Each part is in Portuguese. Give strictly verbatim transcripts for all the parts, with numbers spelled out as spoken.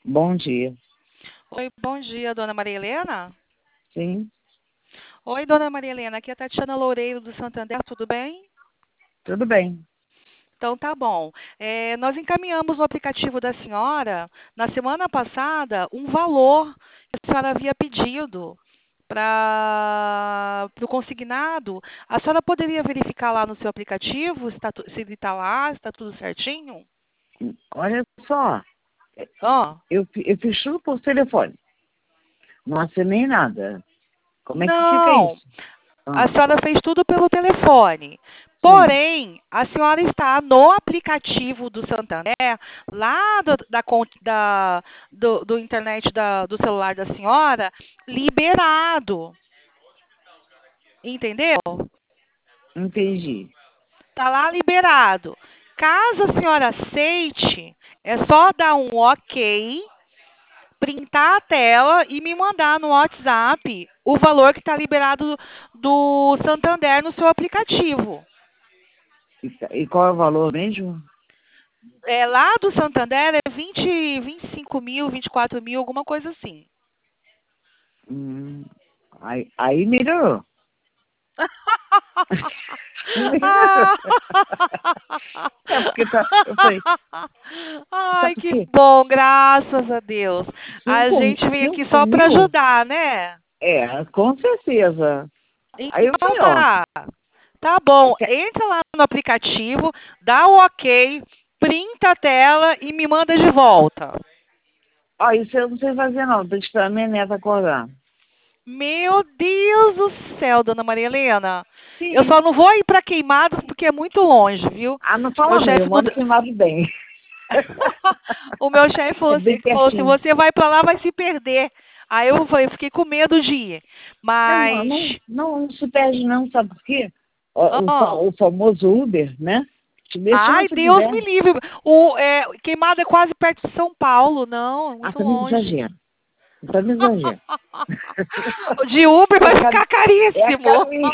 Bom dia. Oi, bom dia, dona Maria Helena. Sim, Oi, dona Maria Helena, aqui é a Tatiana Loureiro do Santander, tudo bem? tudo bem. Então tá bom. É, nós encaminhamos no aplicativo da senhora, na semana passada, um valor que a senhora havia pedido para o consignado. A senhora poderia verificar lá no seu aplicativo se, tá tu- se ele está lá, se está tudo certinho? Olha só, Ó, eu, fi- eu fiz tudo por telefone. Não assinei nada. Como é que fica não. isso? A Ah, senhora fez tudo pelo telefone. sim. Porém, a senhora está no aplicativo do Santander, lá do, da, con- da- do, do internet da- do celular da senhora, liberado. Entendeu? Entendi. Está lá liberado. Caso a senhora aceite, é só dar um ok, printar a tela e me mandar no WhatsApp o valor que está liberado do Santander no seu aplicativo. E, tá- e qual é o valor mesmo? É, lá do Santander é vinte, vinte e cinco mil, vinte e quatro mil, alguma coisa assim. Hum, aí, aí melhorou. Melhorou. Ah! É porque tá, eu falei, Ai, sabe por que quê? bom, graças a Deus. A Cinco, gente veio aqui cinco só para mil? ajudar, né? É, com certeza. Aí eu Então falei, ó, tá. Tá bom. que- Entra lá no aplicativo, dá o ok, printa a tela e me manda de volta. ó, isso eu não sei fazer não, tô esperando minha neta acordar. Meu Deus do céu, dona Maria Helena. Eu Sim. só não vou ir para Queimados porque é muito longe, viu? Ah, não Meu fala não, eu chefe mando manda- queimado bem. o meu chefe falou É assim, bem falou assim, pertinho. você vai para lá, vai se perder. Aí eu falei, fiquei com medo de ir. Não, Mas, não, não, não se perde não, sabe por quê? O, o, fa- ó, o famoso Uber, né? Te deixa ai, onde você Deus me quiser. livre. O é, Queimada é quase perto de São Paulo, não, é Ah, muito também longe. exagera. Também exagera. O de Uber É, vai cam ficar é a caríssimo. caminho.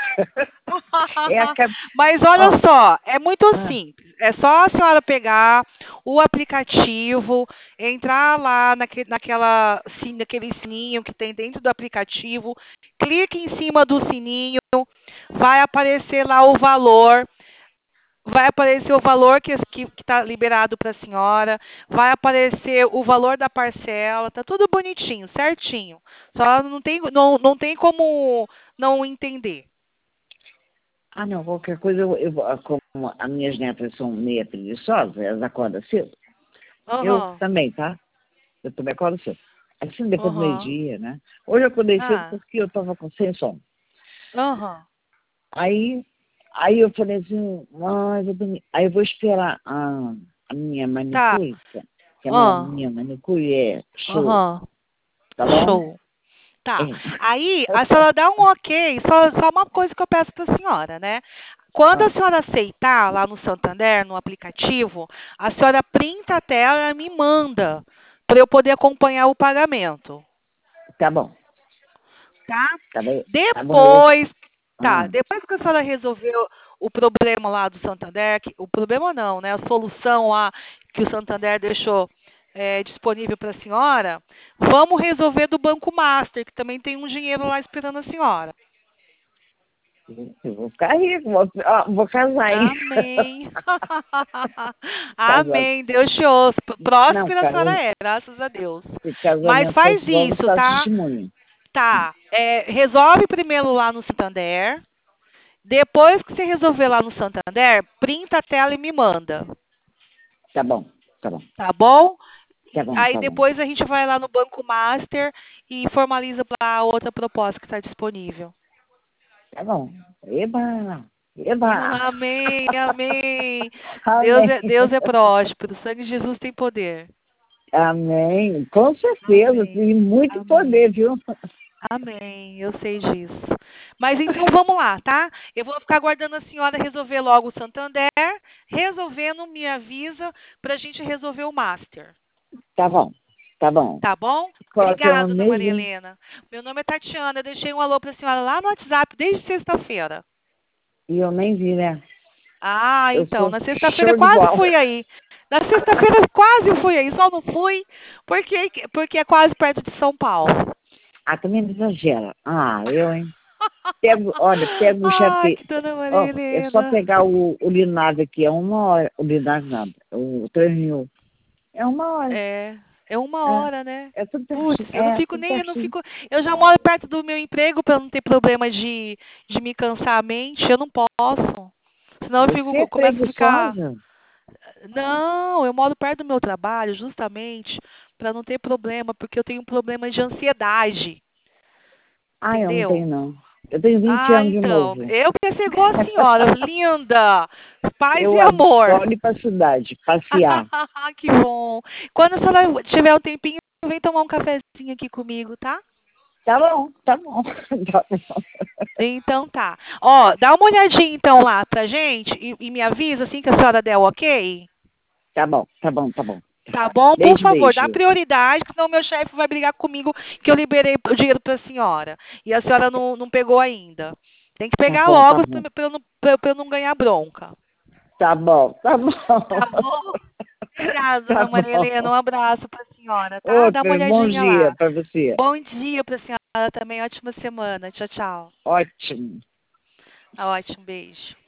É a cam... Mas olha Ó, só, é muito ah, simples. É só a senhora pegar o aplicativo, entrar lá naque, naquela, sim, naquele sininho que tem dentro do aplicativo, clique em cima do sininho, vai aparecer lá o valor. Vai aparecer o valor que está liberado para a senhora, vai aparecer o valor da parcela, tá tudo bonitinho, certinho. Só não tem, não, não tem como não entender. ah, não, qualquer coisa, eu, eu, vou- como as minhas netas são meia preguiçosas, elas acordam cedo. Eu Aham, também, tá? Eu também acordo cedo. Assim, depois do aham. meio-dia, né? Hoje eu acordei cedo Ah, porque eu estava com sem sono. aham. Aí, aí eu falei assim, ah, eu vou dormir. Aí eu vou esperar a, a minha Tá. manicure, que a ma- Ah, minha manicure é show, aham. tá bom? Show. Tá. É. Aí, a senhora dá um ok, só, só uma coisa que eu peço para a senhora, né? Quando a Ah, senhora aceitar lá no Santander, no aplicativo, a senhora printa a tela e me manda para eu poder acompanhar o pagamento, tá bom, tá? tá bem, tá bom, eu, Depois, tá, ah, depois que a senhora resolveu o problema lá do Santander, que- o problema não, né? A solução lá que o Santander deixou é, disponível para a senhora, vamos resolver do Banco Master, que também tem um dinheiro lá esperando a senhora. eu vou ficar rico, vou, ah, vou casar, hein? Amém. Casar, Amém. Deus te ouça. não, Próspera a senhora casa, é, graças a Deus. se Mas casamento faz fosse bom, eu vou isso, ficar tá? testemunha. Tá. É, resolve primeiro lá no Santander. Depois que você resolver lá no Santander, printa a tela e me manda. Tá bom, tá bom, Tá bom? tá bom, Aí tá bom, depois a gente vai lá no Banco Master e formaliza lá a outra proposta que está disponível. tá bom. Eba, eba. Amém, amém. Deus Amém. é, Deus é próspero. O sangue de Jesus tem poder. Amém. Com certeza, Amém. tem muito Amém. poder, viu? Amém. Eu sei disso. Mas então vamos lá, tá? Eu vou ficar aguardando a senhora resolver logo o Santander. Resolvendo, me avisa para a gente resolver o Master. Tá bom, tá bom. Tá bom? Qual é o teu Obrigada, nome dona Maria mesmo? Helena. Meu nome é Tatiana. Eu deixei um alô para a senhora lá no WhatsApp desde sexta-feira. E eu nem vi, né? Ah, Eu então, sou na sexta-feira eu show de quase bola. fui aí. Na sexta-feira quase eu fui aí, só não fui porque, porque é quase perto de São Paulo. Ah, também não exagera. Ah, eu, hein? Pego, olha, pego o Ai, chapéu. que dona Maria Ó, é só Helena. pegar o, o Linave aqui, é uma hora. O Linave nada, o Transil. É uma hora. É, é uma É, hora, né? é tudo Putz, pertinho. eu não É, fico tudo nem, eu não pertinho. fico. Eu já moro perto do meu emprego para não ter problema de, de me cansar a mente. Eu não posso. Senão eu Você é fico, começo a ficar. preguiçosa? Não, eu moro perto do meu trabalho justamente para não ter problema, porque eu tenho um problema de ansiedade, Ah, eu não entendeu? tenho, não. Eu tenho vinte Ah, anos de então, novo. eu queria ser igual a senhora, linda, paz Eu e amor. adoro ir para a cidade, passear. Que bom. Quando a senhora tiver um tempinho, vem tomar um cafezinho aqui comigo, tá? Tá bom, tá bom. Tá bom. Então tá. Ó, dá uma olhadinha então lá pra gente e, e me avisa assim que a senhora der o ok. Tá bom, tá bom, tá bom. Tá bom? Por Beijo, favor, dá beijo. prioridade, senão meu chefe vai brigar comigo que eu liberei o dinheiro pra senhora. E a senhora não, não pegou ainda. Tem que Tá pegar bom, tá logo bom. pra eu não, pra, pra eu não ganhar bronca. Tá bom, tá bom. Tá bom? Obrigada, Tá dona Maria bom. Helena. Um abraço pra senhora, tá? Dá uma Outra, bom olhadinha dia lá. para você. Bom dia pra senhora também. Ótima semana. Tchau, tchau. Ótimo. Ótimo, beijo.